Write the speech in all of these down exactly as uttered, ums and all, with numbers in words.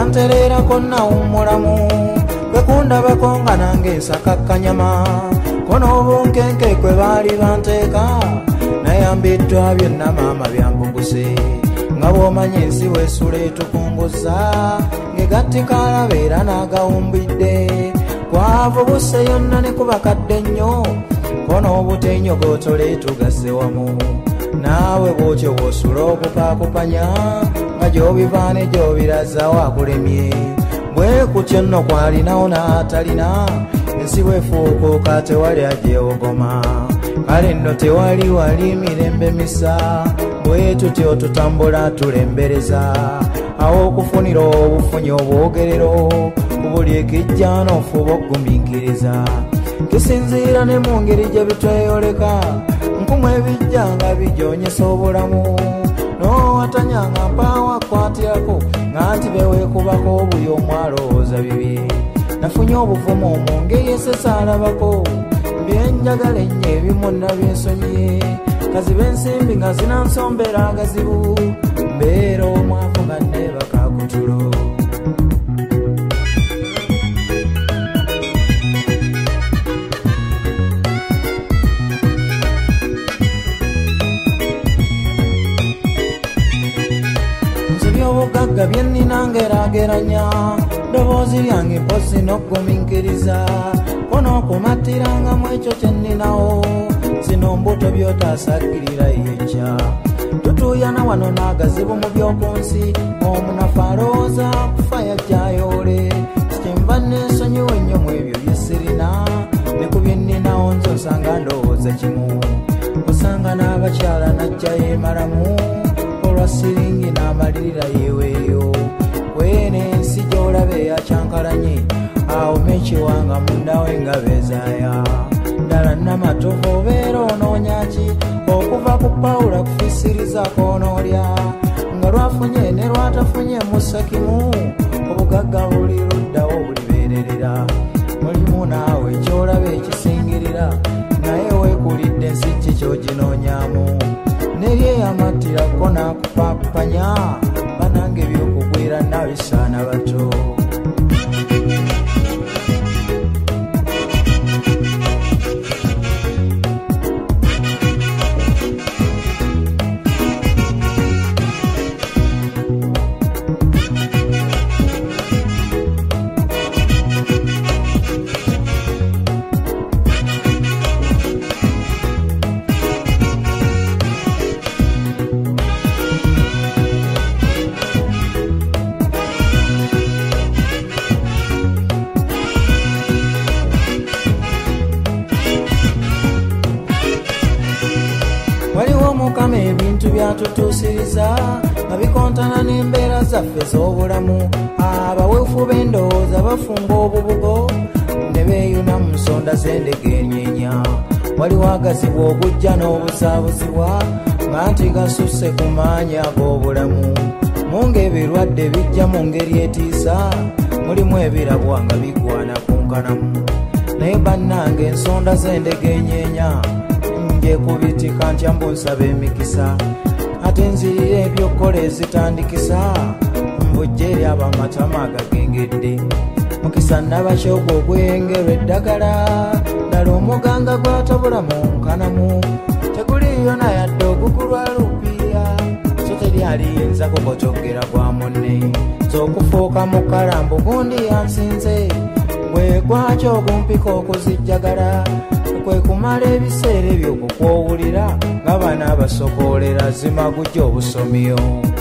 banterera konna umulamu bekundabako nga nange nsakakkanyama kono obunkenke kwe baali banteeka nayambiddwa byonna maama byambuguse nga bw'omanyi ensi weesula etukunguza ng'egattikala beera n'agawumbidde kwavubuse yonna ne kubakadde nnyo kono obutenyogootole tugase wamu naawe bw'otyo bw'osula okupaakupanya nga gy'obiva ne gy'obiraza wakulemye bwe kutyo nno kwalinawo n'atalina ensi bwefuukuuka tewali agyewogoma kale nno tewali wali mirembe misa bwe tutyo tutambula tulembereza awo okufunira obufunyi obwogerero ku buli ekijja n'ofuba okugumiikiriza kisinziira ne mu ngeri gye bitweyoleka nkumu ebijja nga bijonyesa obulamu n'owatanyanga mpaawo akwatirako nga nti beweekubako obuyo omwalowooza bibi nafunye obuvumu mu ngeri esesaalabako byenjagala ennyo ebimu nabyensonyiye kazibe ensimbi nga zinansombera agazibu mbeera omwavu nga nneebaka kutulo obugagga byennina ngeraageranya ddoboozi lyange mpozi n'okgumiikiriza konookumattirangamu ekyo kyenninawo zino mbuto by'otaasagirira yekya tutuuyana wano n'agazibu mu by'oku nsi omunafu alowooza kufa yajjayoole sikyenva neesonyiwa ennyo mu ebyo byesirina ne ku byenninawo nzo nsanga ndowooza kimu osanga n'abakyala najja yeemalamu olwa siringi n'amalirira yeweeyo weene ensi gy'olaba eyakyankalanye awo mekiwanga mundawe nga bezaaya ddala namatovu obeera onoonya ki okuva ku pawula kufisiriza koonoolya nga lwafunye ne lwatafunye musa kimu obugagga buli luddawo bulibeererera mulimu naawe ky'olaba ekisingirira naye weekulidde ensi ki ky'oginoonyaamu neryeyamatirako n'akupaapanya banange ebyokugwira nabisaana bato waliwo mukama ebintu byatutuusiriza nga bikontana n'embeera zaffe z'obulamu abaweefu b'endowooza bafunga obubugo ne beeyuna mu nsonda z'endege enyeenya waliwo agazibwa okujja n'obuzaabuzibwa nga nti gasusse ku maanyi ag'obulamu mu ng'ebirwadde bijja mu ngeri etiisa mulimu ebirabwa nga bigwana kunkanamu naye bannange ensonda z'endege enyeenya kubitika ntya mbu nsaba emikisa ate nzirira ebyokukola ezitandikisa mbujja eri abamatama agagengedde mukisa nabakyogo ogweyengerwa eddagala ddala omuganga gwatabula mu nkanamu teguliyo nayadde ogugulwa lupiira so teri aliyinza kukocoggera gwa munne z'okufuuka mu kalambu gundi yansinze bwe gwakyo ogumpika okuzijjagala kwe kumala ebiseera ebyo kukwowulira nga bana abasokoolera zimagujja obusomiyo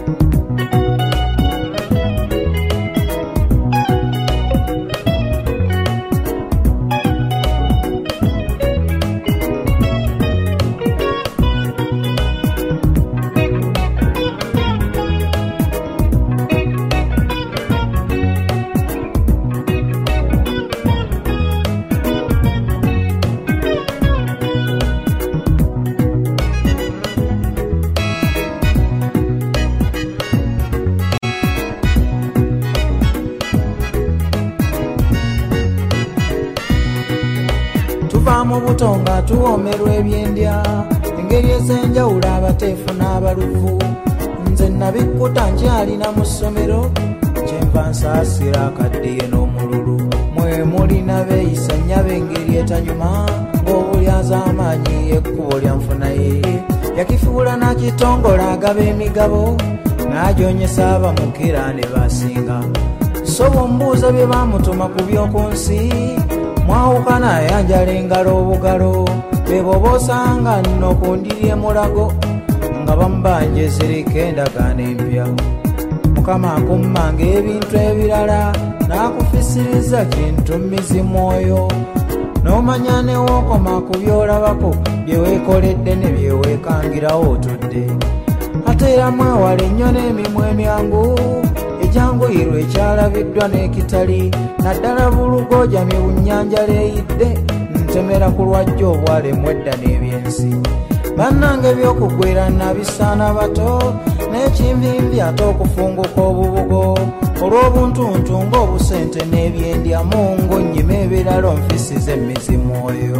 mu butonga tuwomerwa ebyendya engeri ez'enjawulo abateefu n'abaluvu nze nabikkuta nkyalina mu ssomero kye nva nsaasira akaddiye n'omululu mwe mulina beeyisa nnyaba engeri etanyuma ng'obulyaza amaanyi ekkubo lya nfuna ye yakifuula n'akitongola agaba emigabo n'agyonyesa abamukira ne basinga so bw'ombuuza bye baamutuma ku by'oku nsi mwawukana ayanjala engalo obugalo bebo boosanga nno ku ndiri emulago nga bamubanja ezirika endagaano empya mukama akummanga ebintu ebirala n'akufisiriza kintu mizimwoyo n'omanya newookoma ku byolabako byeweekoledde ne byeweekangirawo otudde ate era mwewala ennyo n'emimwa emyangu ekyanguyirwa ekyalabiddwa n'ekitali naddala bulugojamye bunnyanja leeyidde ntemera ku lwajja obwalemwa edda n'ebyensi bannange ebyokugwera nabisaana bato n'ekinvimvi ate okufunguka obubugo olw'obuntuntu ng'obusente n'ebyendyamu ng'onnyima ebirala onfisize emizimwoyo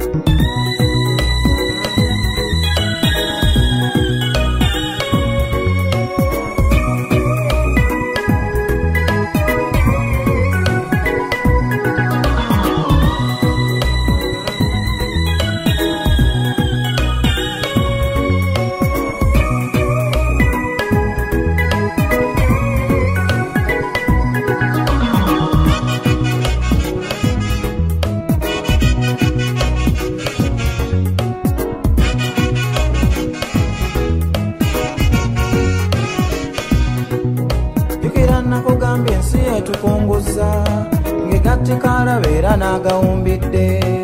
nakugambye ensi etukunguza ng'egatti kaalabeera n'agawumbidde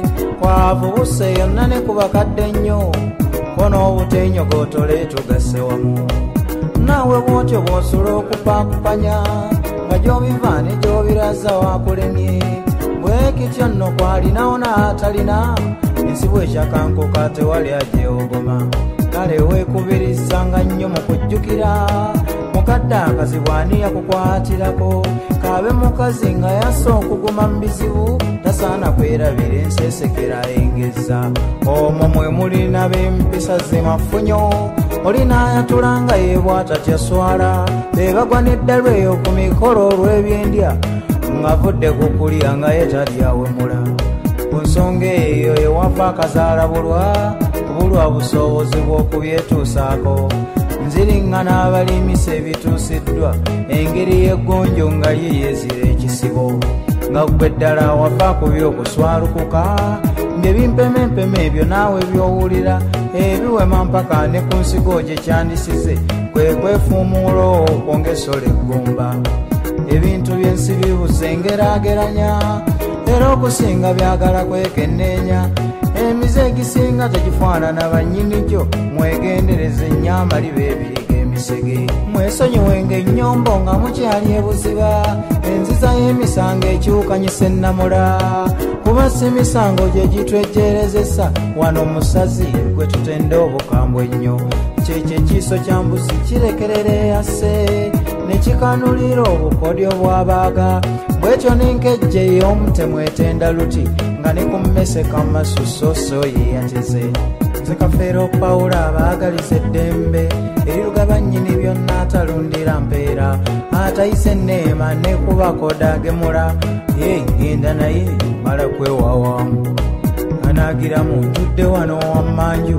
kwavu buse yonna ne ku bakadde nnyo ko n'obutenyogootole tugase wamu naawe bw'otyo bw'osula okupaakupanya nga gy'obiva ne gy'obiraza waakulemye bwekityo nno kwalinawo n'atalina ensi bw'ekyakankuka tewali agyewogoma kale weekubirizanga nnyo mu kujjukira mukadde akazibwani yakukwatirako kabe mukazi nga yassa okuguma mu bizibu tasaana kwerabira ensesekera engeza omwo mwe mulina b'empisa zimafunyo olina ayatulanga yeebwata tyaswala bebagwa n'eddalu eyo ku mikolo olw'ebyendya ng'avudde ku kulya nga ye talyawemula ku nsonga eyo ewava akazaalabulwa obulwa busobozi bw'okubyetuusaako nziriŋŋana abalimisa ebituusiddwa engeri y'eggonjo nga lye yeezira ekisibo nga ggwe ddala wava ku by'okuswalukuka ng'ebimpemempeme ebyo naawe by'owulira ebiwema mpaka ne ku nsigo gye kyandisize kwe kwefuumuula okwo ng'essola eggumba ebintu by'ensi bibuze ngeraageranya era okusinga byagala kwekenneenya emize egisinga tegifaanana bannyini gyo mwegendereze ennyama liba ebiriga emisege mwesonyiwenga ennyombo nga mukyali ebuziba enziza y'emisango ekyukanyisa ennamula kuba si misango gye gitwejjerezesa wano musazi gwe tutenda obukambwe ennyo kyekyo ekiiso kya mbuzi kirekerera eyase ne kikanulira obukodyo bw'abaaga bwetyo n'enkejje y'omutemu etenda luti nga ne ku mmese kamasusoso ye yateze nze Kafeero Pawulo abaagaliza eddembe eriruga nnyini byonna atalundira mpeera atayise enneema ne kubakoda agemula ye ngenda naye mala kwewawaamu anaagiramu ntudde wano wammanju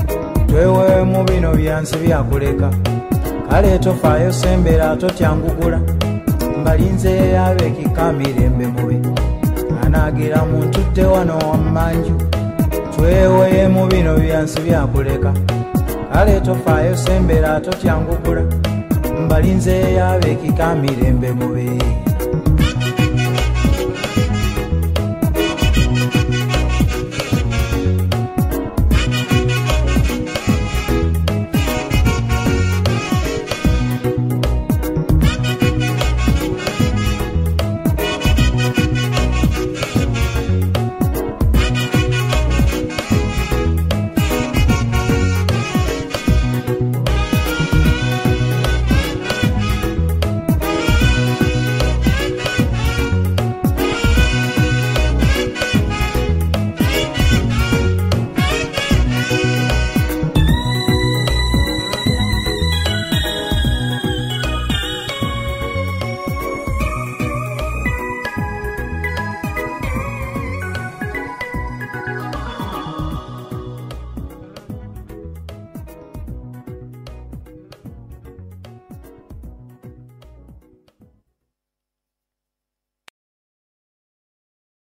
tweweemu bino byansi byakuleka kale tofaayo sembera totyangugula mbalinze yabe kikamirembe mubi anaagiramu ntudde wano wammanju tweweemu bino byansi byakuleka kale tofaayo sembera totyangugula mbalinze yabe kikamirembe mubi